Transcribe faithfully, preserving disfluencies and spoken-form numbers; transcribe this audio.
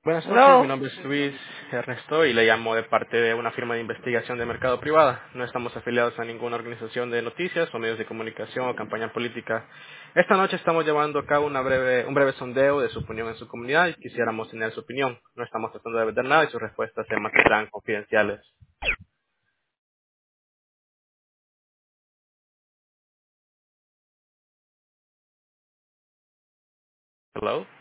Buenas noches, mi Hello. nombre es Luis Ernesto y le llamo de parte de una firma de investigación de mercado privada. No estamos afiliados a ninguna organización de noticias o medios de comunicación o campaña política. Esta noche estamos llevando a cabo una breve, un breve sondeo de su opinión en su comunidad y quisiéramos tener su opinión. No estamos tratando de vender nada y sus respuestas se mantendrán confidenciales. Hello.